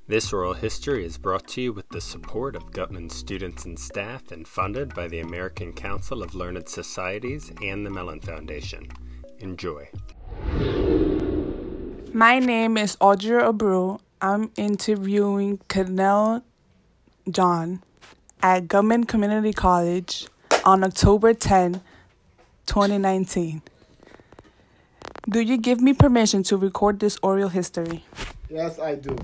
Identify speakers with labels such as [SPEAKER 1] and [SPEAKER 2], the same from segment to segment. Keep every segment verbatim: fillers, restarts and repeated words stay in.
[SPEAKER 1] This oral history is brought to you with the support of Gutman students and staff and funded by the American Council of Learned Societies and the Mellon Foundation. Enjoy.
[SPEAKER 2] My name is Audrey Abreu. I'm interviewing Kennell John at Gutman Community College on October tenth, twenty nineteen. Do you give me permission to record this oral history?
[SPEAKER 3] Yes, I do.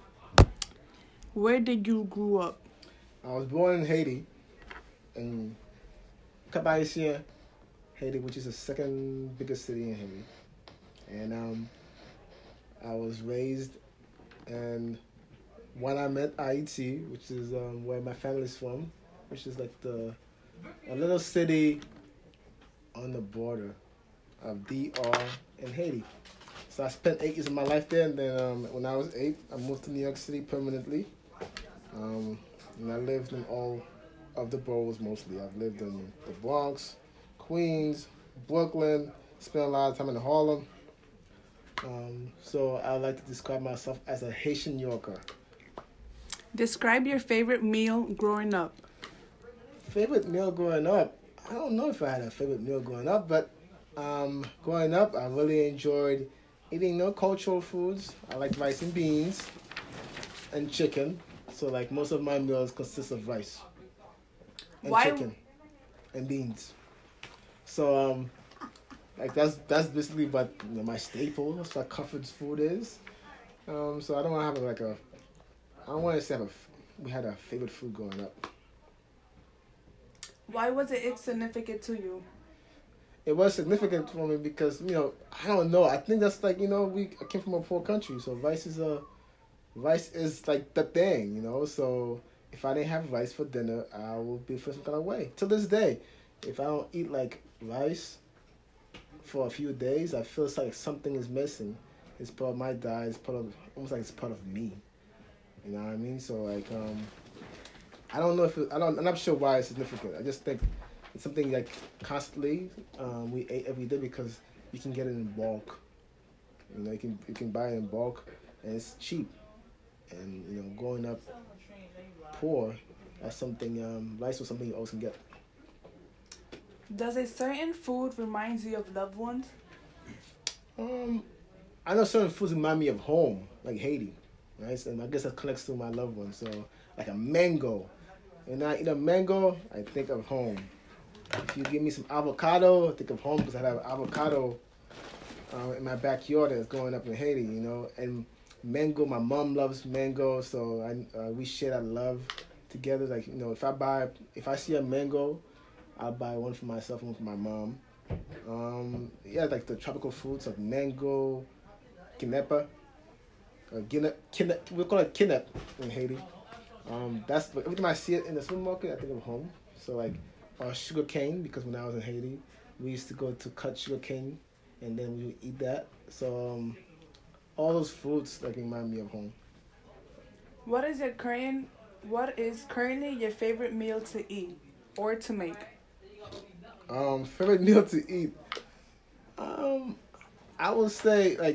[SPEAKER 2] Where did you grow up?
[SPEAKER 3] I was born in Haiti, in Cap-Haïtien, Haiti, which is the second biggest city in Haiti. And um, I was raised in Wanamette, Haiti, which is um, where my family's from, which is like the a little city on the border of D R and Haiti. So I spent eight years of my life there, and then um, when I was eight, I moved to New York City permanently. Um, and I lived in all of the boroughs mostly. I've lived in the Bronx, Queens, Brooklyn, spent a lot of time in Harlem. Um, so I like to describe myself as a Haitian Yorker.
[SPEAKER 2] Describe your favorite meal growing up.
[SPEAKER 3] Favorite meal growing up? I don't know if I had a favorite meal growing up, but um, growing up, I really enjoyed eating no cultural foods. I like rice and beans and chicken. So like most of my meals consist of rice and
[SPEAKER 2] Why?
[SPEAKER 3] chicken and beans. So um, like that's that's basically what you know, my staple. That's what comfort food is. Um, so I don't want to have like a. I don't want to say have a, we had a favorite food growing up.
[SPEAKER 2] Why was it significant to you?
[SPEAKER 3] It was significant for me because you know I don't know. I think that's like you know we I came from a poor country, so rice is a. Rice is like the thing, you know, so if I didn't have rice for dinner, I would be feeling some kind of way. To this day, if I don't eat like rice for a few days, I feel like something is missing. It's part of my diet, it's part of, almost like it's part of me. You know what I mean? So like, um, I don't know if, it, I don't, I'm not sure why it's significant. I just think it's something like constantly um, we ate every day because you can get it in bulk. You know, you can, you can buy it in bulk and it's cheap. And, you know, growing up poor, that's something, um, rice was something you always can get.
[SPEAKER 2] Does a certain food remind you of loved ones?
[SPEAKER 3] Um, I know certain foods remind me of home, like Haiti, right? And I guess that connects to my loved ones. So, like a mango. When I eat a mango, I think of home. If you give me some avocado, I think of home because I have avocado uh, in my backyard that's growing up in Haiti, you know, and mango, my mom loves mango, so I uh, we share that love together. Like you know, if I buy, if I see a mango, I'll buy one for myself, one for my mom. Um, yeah, like the tropical fruits of mango, kinepa, uh, guinea, kine, we call it kinep in Haiti. Um, that's every time I see it in the supermarket, I think of home. So like, uh, sugar cane because when I was in Haiti, we used to go to cut sugar cane, and then we would eat that. So. Um, All those fruits like remind me of home.
[SPEAKER 2] What is your current what is currently your favorite meal to eat or to make?
[SPEAKER 3] Um, favorite meal to eat. Um, I would say like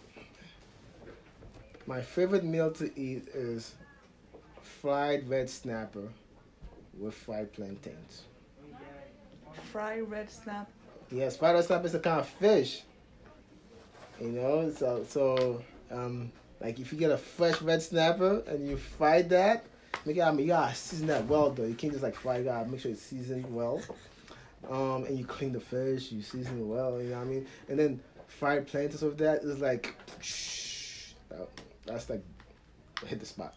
[SPEAKER 3] my favorite meal to eat is fried red snapper with fried plantains.
[SPEAKER 2] Fried red snap.
[SPEAKER 3] Yes, fried red snapper is a kind of fish. You know, so so um, like if you get a fresh red snapper and you fry that, make it, I mean, you gotta season that well though. You can't just like fry. You gotta make sure it's seasoned well. Um, and you clean the fish, you season it well. You know what I mean? And then fried plantains with that is like, shh, that's like hit the spot.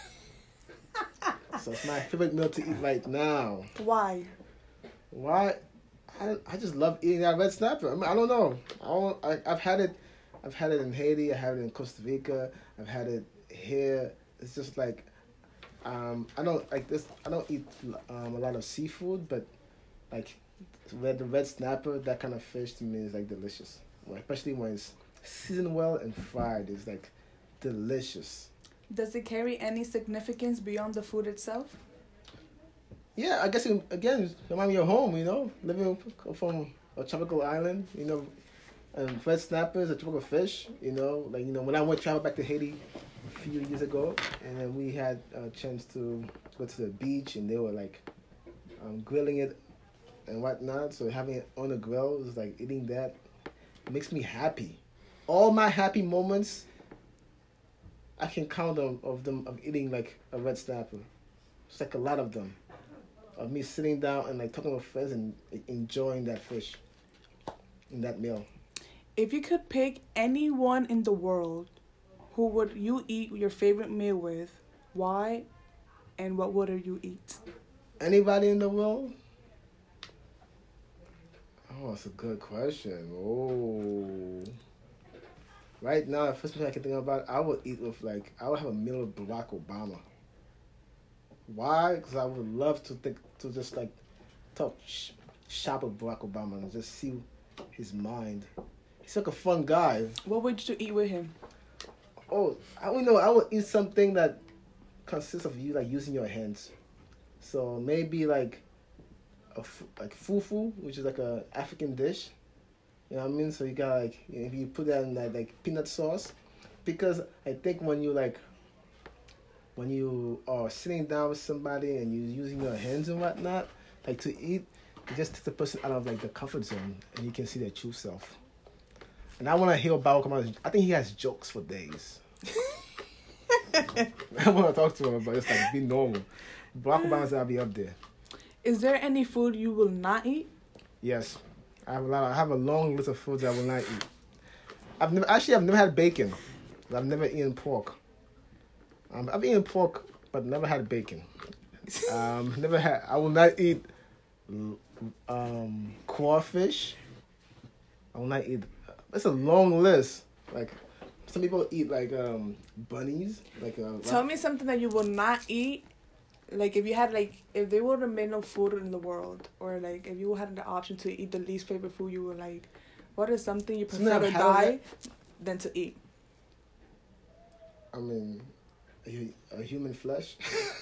[SPEAKER 3] So it's my favorite meal to eat right now.
[SPEAKER 2] Why?
[SPEAKER 3] Why? I I just love eating that red snapper. I mean, I don't know. I don't. I, I've had it. I've had it in Haiti. I had it in Costa Rica. I've had it here. It's just like, um, I don't like this. I don't eat um, a lot of seafood, but like red the red snapper, that kind of fish to me is like delicious. Well, especially when it's seasoned well and fried. It's like delicious.
[SPEAKER 2] Does it carry any significance beyond the food itself?
[SPEAKER 3] Yeah, I guess it, again, remind me of home. You know, living from a tropical island. You know, and red snapper is a tropical fish. You know, like you know, when I went travel back to Haiti few years ago, and then we had a chance to go to the beach, and they were like um, grilling it and whatnot. So having it on the grill is like eating that makes me happy. All my happy moments, I can count them of them of eating like a red snapper. It's like a lot of them, of me sitting down and like talking with friends and like, enjoying that fish in that meal.
[SPEAKER 2] If you could pick anyone in the world, who would you eat your favorite meal with? Why? And what would you eat?
[SPEAKER 3] Anybody in the world? Oh, that's a good question. Oh. Right now, the first thing I can think about, I would eat with, like, I would have a meal with Barack Obama. Why? Because I would love to think, to just, like, talk sh- shop with Barack Obama and just see his mind. He's like a fun guy.
[SPEAKER 2] What would you eat with him?
[SPEAKER 3] Oh, I don't know. I would eat something that consists of you, like, using your hands. So maybe, like, a f- like fufu, which is like a African dish. You know what I mean? So you got like, if you put that in that like peanut sauce, because I think when you like, when you are sitting down with somebody and you're using your hands and whatnot, like to eat, it just takes the person out of like the comfort zone and you can see their true self. And I want to hear about Barack Obama. I think he has jokes for days. I want to talk to him, but it's like be normal. Barack Obama's gotta be up there.
[SPEAKER 2] Is there any food you will not eat?
[SPEAKER 3] Yes, I have a lot. Of, I have a long list of foods I will not eat. I've never actually I've never had bacon. I've never eaten pork. Um, I've eaten pork, but never had bacon. Um, never had. I will not eat um, crawfish. I will not eat. It's a long list. Like some people eat like um, bunnies. Like uh,
[SPEAKER 2] tell me something that you will not eat. Like, if you had, like, if there would have been no food in the world, or, like, if you had the option to eat the least favorite food, you would, like, what is something you prefer to die than to eat?
[SPEAKER 3] I mean, a, a human flesh.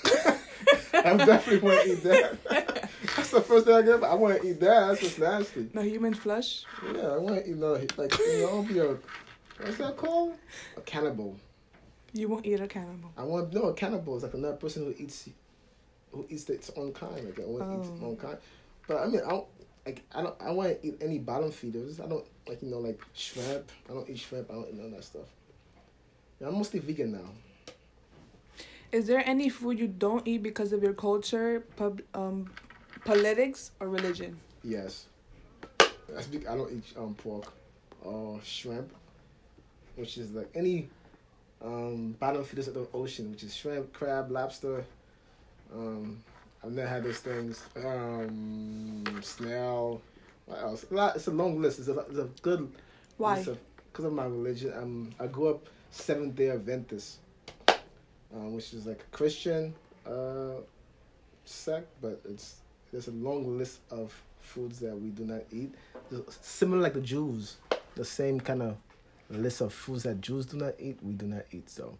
[SPEAKER 3] I definitely want to eat that. That's the first thing I get. I want to eat that. That's just nasty.
[SPEAKER 2] No human flesh?
[SPEAKER 3] Yeah, I want to eat, no, like, you know, I'll be a, what's that called? A cannibal.
[SPEAKER 2] You won't eat a cannibal.
[SPEAKER 3] I want, no, a cannibal is like another person who eats... who eats its own kind, like I want to
[SPEAKER 2] oh.
[SPEAKER 3] eat its own kind. But I mean, I don't, like I don't, I want to eat any bottom feeders. I don't like you know like shrimp. I don't eat shrimp. I don't eat none of that stuff. Yeah, I'm mostly vegan now.
[SPEAKER 2] Is there any food you don't eat because of your culture, pub, um, politics, or religion?
[SPEAKER 3] Yes, that's big. I don't eat um pork or shrimp, which is like any um bottom feeders of the ocean, which is shrimp, crab, lobster. Um, I've never had those things. Um, snail. What else? A lot, it's a long list. It's a, it's a good.
[SPEAKER 2] Why?
[SPEAKER 3] Because of, of my religion. Um, I grew up Seventh Day Adventist, um, which is like a Christian uh, sect, but it's there's a long list of foods that we do not eat. It's similar like the Jews, the same kind of list of foods that Jews do not eat. We do not eat. So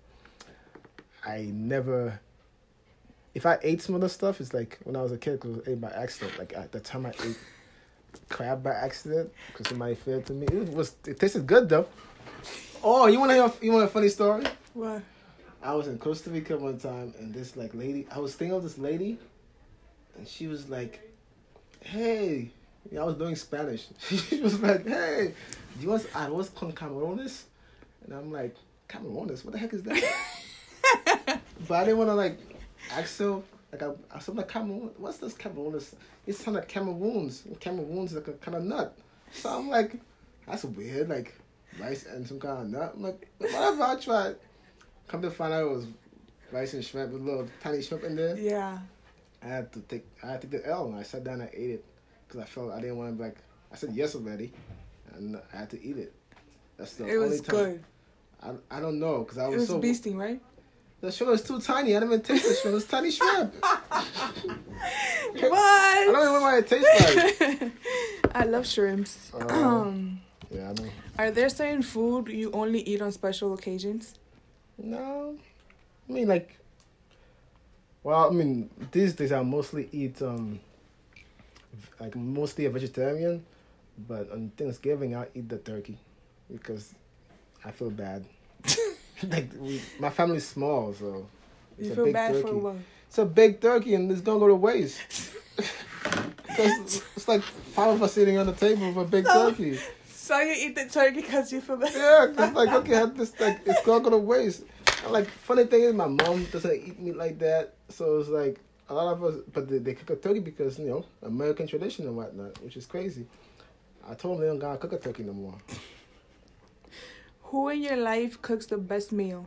[SPEAKER 3] I never. If I ate some of the stuff, it's like when I was a kid, because I ate by accident. Like at the time I ate crab by accident, because somebody fed it to me. It was it tasted good though. Oh, you wanna hear? You want a funny story?
[SPEAKER 2] What?
[SPEAKER 3] I was in Costa Rica one time, and this like lady, I was thinking of this lady, and she was like, "Hey," yeah, I was doing Spanish. She was like, "Hey, do you want arroz con camarones?" And I'm like, "Camarones? What the heck is that?" But I didn't want to like. Axel, like I, I said, like Cameroon. What's this Cameroon? It sounds like Cameroons. Cameroons like a kind of nut. So I'm like, that's weird. Like rice and some kind of nut. I'm like, whatever. I tried. Come to find out, it was rice and shrimp with a little tiny shrimp in there.
[SPEAKER 2] Yeah.
[SPEAKER 3] I had to take. I had to take the L, and I sat down and ate it because I felt I didn't want to be like. I said yes already, and I had to eat it. That's the
[SPEAKER 2] it
[SPEAKER 3] only
[SPEAKER 2] was
[SPEAKER 3] time.
[SPEAKER 2] good.
[SPEAKER 3] I I don't know because I was,
[SPEAKER 2] it was
[SPEAKER 3] so.
[SPEAKER 2] beasting, right?
[SPEAKER 3] The shrimp was too tiny. I didn't even taste the shrimp. It was tiny shrimp.
[SPEAKER 2] What?
[SPEAKER 3] I don't even know what it tastes like.
[SPEAKER 2] I love shrimps.
[SPEAKER 3] Uh,
[SPEAKER 2] Um,
[SPEAKER 3] yeah, I know.
[SPEAKER 2] Are there certain food you only eat on special occasions?
[SPEAKER 3] No. I mean, like, well, I mean, these days I mostly eat, um, like, mostly a vegetarian. But on Thanksgiving, I eat the turkey because I feel bad. like we, my family's small, so it's
[SPEAKER 2] You
[SPEAKER 3] a
[SPEAKER 2] feel
[SPEAKER 3] big
[SPEAKER 2] bad
[SPEAKER 3] turkey.
[SPEAKER 2] for what?
[SPEAKER 3] It's a big turkey, and it's gonna go to waste. Because it's like five of us sitting on the table with a big
[SPEAKER 2] So-
[SPEAKER 3] turkey.
[SPEAKER 2] So you eat the turkey because you feel bad?
[SPEAKER 3] Yeah, because like okay, I just like it's gonna go to waste. And, like funny thing is, my mom doesn't eat meat like that, so it's like a lot of us. But they, they cook a turkey because you know American tradition and whatnot, which is crazy. I told them they don't gotta cook a turkey no more.
[SPEAKER 2] Who in your life cooks the best meal?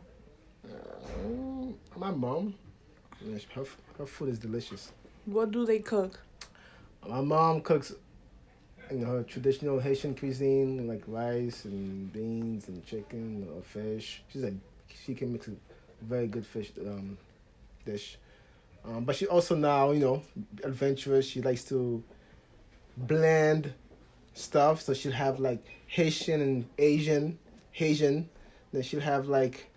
[SPEAKER 3] Uh, my mom, yeah, her her food is delicious.
[SPEAKER 2] What do they cook?
[SPEAKER 3] My mom cooks, you know, her traditional Haitian cuisine, like rice and beans and chicken or fish. She's like, she can mix a very good fish um, dish. Um, but she also now, you know, adventurous. She likes to blend stuff. So she'll have like Haitian and Asian, Haitian. Then she'll have like,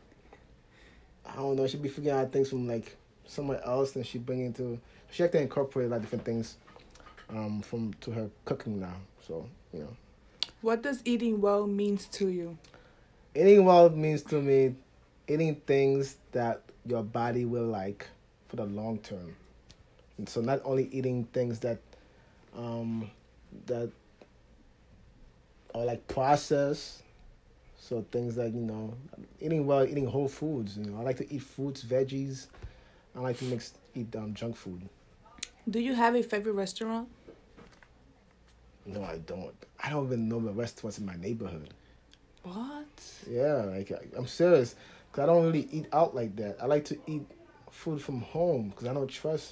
[SPEAKER 3] I don't know, she'll be figuring out things from like somewhere else. Then she bring into, she like to incorporate a lot of different things um, from to her cooking now. So, you know.
[SPEAKER 2] What does eating well means to you?
[SPEAKER 3] Eating well means to me eating things that your body will like for the long term. And so not only eating things that um that are like processed, so things like, you know, eating well, eating whole foods, you know. I like to eat fruits, veggies. I like to mix eat um, junk food.
[SPEAKER 2] Do you have a favorite restaurant?
[SPEAKER 3] No, I don't. I don't even know the restaurants in my neighborhood.
[SPEAKER 2] What?
[SPEAKER 3] Yeah, like I- I'm serious, cause I don't really eat out like that. I like to eat food from home, cause I don't trust.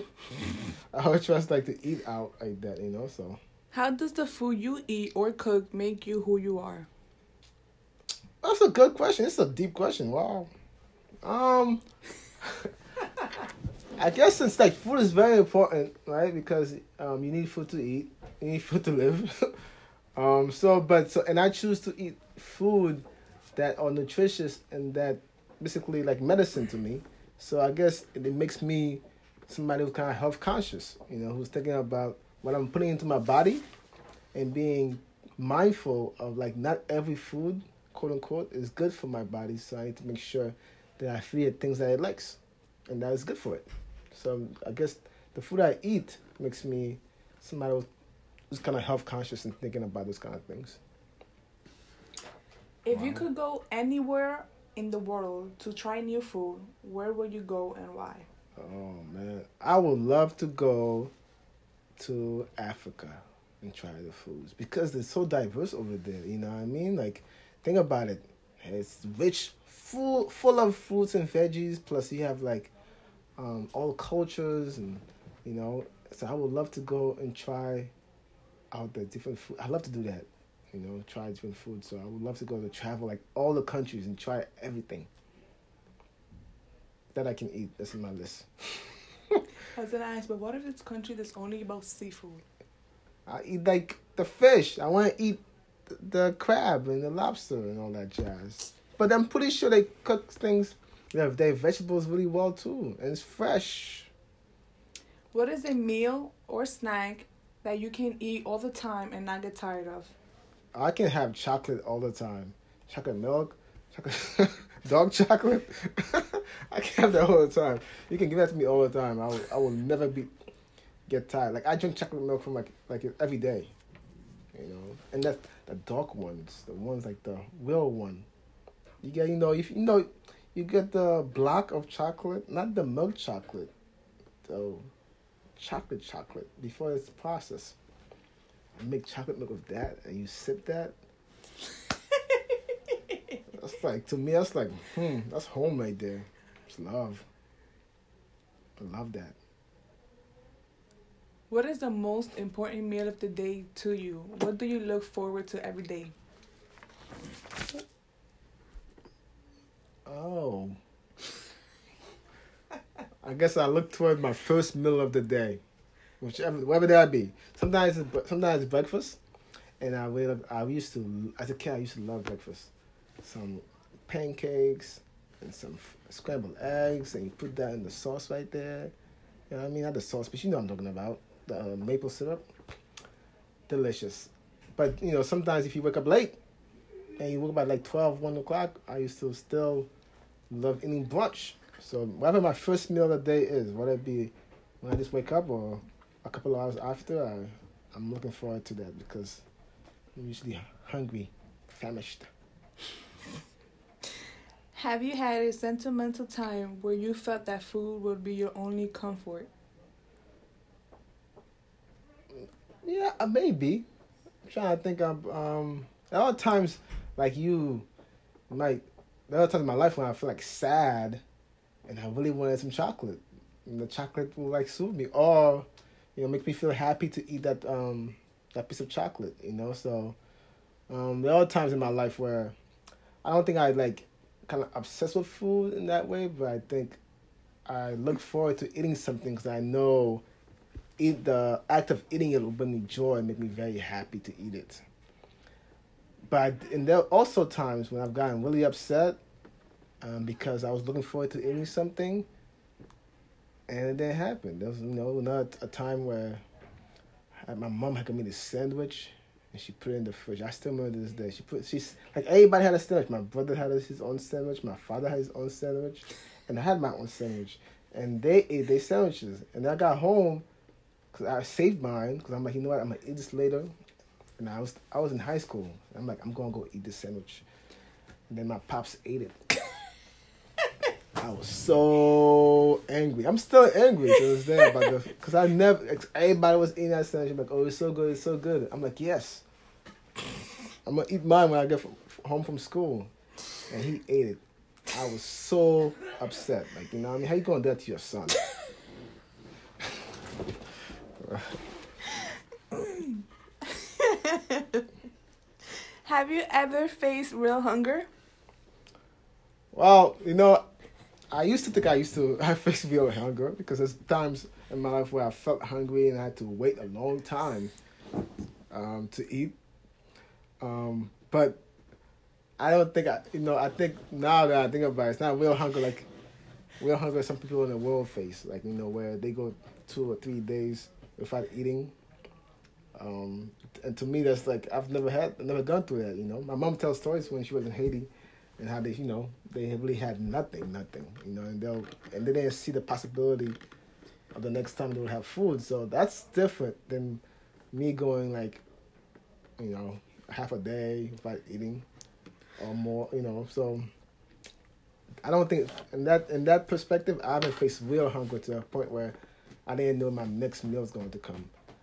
[SPEAKER 3] I don't trust like to eat out like that, you know. So
[SPEAKER 2] How does the food you eat or cook make you who you are?
[SPEAKER 3] that's a good question. It's a deep question. Wow. Um, I guess since like food is very important, right? Because um, you need food to eat, you need food to live. um, so but so and I choose to eat food that are nutritious and that basically like medicine to me. So I guess it, it makes me somebody who's kind of health conscious, you know, who's thinking about what I'm putting into my body and being mindful of like not every food, quote unquote, is good for my body. So I need to make sure that I feed it things that it likes and that is good for it. So I guess the food I eat makes me somebody who's- who's kind of health conscious and thinking about those kind of things.
[SPEAKER 2] If you
[SPEAKER 3] Wow.
[SPEAKER 2] could go anywhere in the world to try new food, where would you go and why?
[SPEAKER 3] Oh man, I would love to go to Africa and try the foods because they're so diverse over there. You know what I mean? Like, think about it. It's rich, full, full of fruits and veggies. Plus, you have like um, all cultures, and you know. So I would love to go and try out the different food. I love to do that. You know, try different food. So I would love to go to travel like all the countries and try everything that I can eat. That's in my list.
[SPEAKER 2] I was gonna ask, but what if it's a country that's only about seafood?
[SPEAKER 3] I eat like the fish. I want to eat th- the crab and the lobster and all that jazz. But I'm pretty sure they cook things, they have their vegetables really well too, and it's fresh.
[SPEAKER 2] What is a meal or snack that you can eat all the time and not get tired of?
[SPEAKER 3] I can have chocolate all the time. Chocolate milk, chocolate, dog chocolate. I can have that all the time. You can give that to me all the time. I will, I will never be get tired. Like I drink chocolate milk from like like every day, you know. And that's the dark ones, the ones like the real one. You get, you know, if you know, you get the block of chocolate, not the milk chocolate, the chocolate chocolate before it's processed. You make chocolate milk with that, and you sip that. That's like, to me, that's like, hmm, that's home right there. It's love. I love that.
[SPEAKER 2] What is the most important meal of the day to you? What do you look forward to every day?
[SPEAKER 3] Oh. I guess I look toward my first meal of the day, whichever, whatever that be. Sometimes it's, bre- sometimes it's breakfast, and I really, I used to, as a kid, I used to love breakfast. Some pancakes and some f- scrambled eggs, and you put that in the sauce right there. You know what I mean? Not the sauce, but you know what I'm talking about. The uh, maple syrup. Delicious. But, you know, sometimes if you wake up late, and you woke up at like twelve, one o'clock, I used to still love eating brunch. So whatever my first meal of the day is, whether it be when I just wake up or a couple of hours after, I, I'm looking forward to that because I'm usually hungry, famished.
[SPEAKER 2] Have you had a sentimental time where you felt that food would be your only comfort?
[SPEAKER 3] Yeah, uh, maybe. I'm trying to think of, um, there are times like you might, there are times in my life when I feel like sad and I really wanted some chocolate. And the chocolate will like soothe me or, you know, make me feel happy to eat that, um, that piece of chocolate, you know? So, um, there are times in my life where I don't think I like kind of obsessed with food in that way, but I think I look forward to eating something because I know eat the act of eating it will bring me joy and make me very happy to eat it. But and there are also times when I've gotten really upset um, because I was looking forward to eating something and it didn't happen. There was, you know, not a time where I, my mom had made a sandwich and she put it in the fridge. I still remember this day. She put she's like everybody had a sandwich. My brother had his own sandwich. My father had his own sandwich, and I had my own sandwich. And they ate their sandwiches. And then I got home because I saved mine because I'm like, you know what? I'm gonna eat this later. And I was I was in high school. I'm like, I'm gonna go eat this sandwich. And then my pops ate it. I was so angry. I'm still angry to this day about this because I never. Everybody was eating that sandwich. I'm like, oh, it's so good, it's so good. I'm like, yes. I'm gonna eat mine when I get from, home from school, and he ate it. I was so upset. Like, you know what I mean? How you gonna do that to your son?
[SPEAKER 2] Have you ever faced real hunger?
[SPEAKER 3] Well, you know, I used to think I used to I faced real hunger because there's times in my life where I felt hungry and I had to wait a long time um, to eat. Um, but I don't think I, you know, I think now that I think about it, it's not real hunger like real hunger some people in the world face, like, you know, where they go two or three days without eating. Um, and to me, that's like, I've never had, I've never gone through that, you know. My mom tells stories when she was in Haiti and how they, you know, they really had nothing, nothing, you know, and they'll, and they didn't see the possibility of the next time they would have food. So that's different than me going like, you know, half a day without eating or more, you know. So I don't think, in that in that perspective, I haven't faced real hunger to a point where I didn't know my next meal was going to come.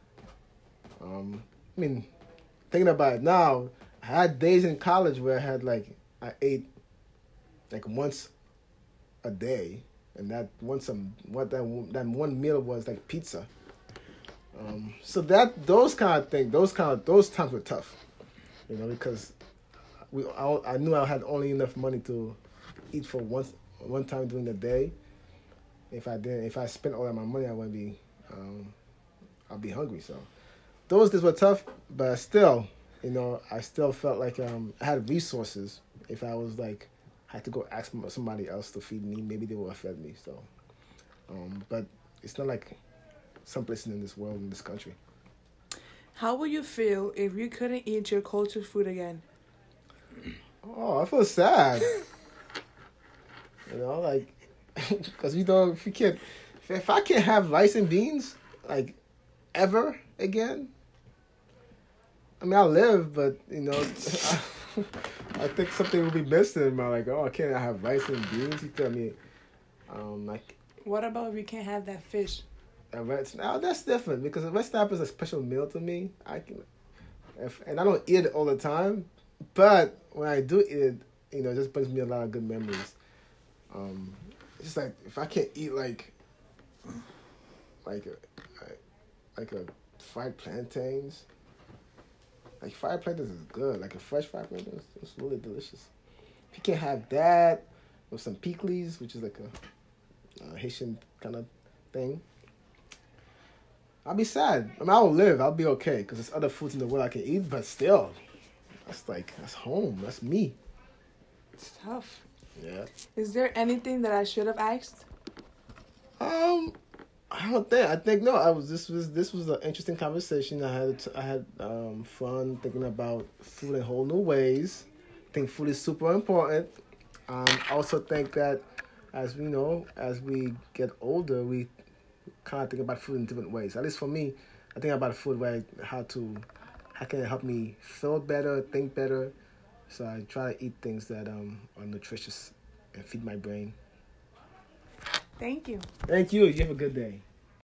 [SPEAKER 3] Um, I mean, thinking about it now, I had days in college where I had like, I ate like once a day, and that once some what that that one meal was like pizza. Um, so that those kind of things, those kind of those times were tough, you know, because we I, I knew I had only enough money to eat for once one time during the day. If I didn't, if I spent all of my money, I wouldn't be, um, I'll be hungry. So those days were tough, but still, you know, I still felt like um, I had resources. If I was like, had to go ask somebody else to feed me, maybe they would have fed me. So, um, but it's not like some places in this world, in this country.
[SPEAKER 2] How would you feel if you couldn't eat your culture food again?
[SPEAKER 3] Oh, I feel sad. You know, like, because, you know, if you can't, if, if I can't have rice and beans, like, ever again, I mean, I'll live, but, you know, I, I think something will be missing. I'm like, oh, can't I have rice and beans? You tell me, um, like.
[SPEAKER 2] What about if you can't have that fish?
[SPEAKER 3] A red snapper, that's different because a red snapper is a special meal to me. I can, if, and I don't eat it all the time, but when I do eat it, you know, it just brings me a lot of good memories. Um, it's just like if I can't eat like, like a, like a fried plantains. Like fried plantains is good. Like a fresh fried plantains, it's really delicious. If you can't have that with some pickles, which is like a, a Haitian kind of thing, I'll be sad. I mean, I'll live. I'll be okay because there's other foods in the world I can eat, but still, that's like, that's home. That's me.
[SPEAKER 2] It's tough.
[SPEAKER 3] Yeah.
[SPEAKER 2] Is there anything that I should have asked?
[SPEAKER 3] Um, I don't think. I think no. I was. This was. This was an interesting conversation. I had. I had um fun thinking about food in whole new ways. think food is super important. Um, I also think that as we know, as we get older, we kind of think about food in different ways. At least for me, I think about food where how to, how can it help me feel better, think better. So I try to eat things that um, are nutritious and feed my brain.
[SPEAKER 2] Thank you.
[SPEAKER 3] Thank you. You have a good day.